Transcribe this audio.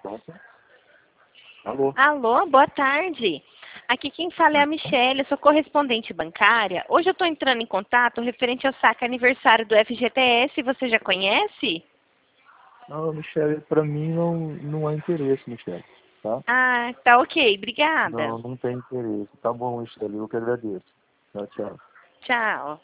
Alô? Alô, boa tarde. Aqui quem fala é a Michelle, eu sou correspondente bancária. Hoje eu estou entrando em contato referente ao saque aniversário do FGTS. Você já conhece? Não, Michele, pra mim não há interesse, Michele, tá? Ah, tá ok. Obrigada. Não tem interesse. Tá bom, Michele, eu que agradeço. Tchau, tchau. Tchau.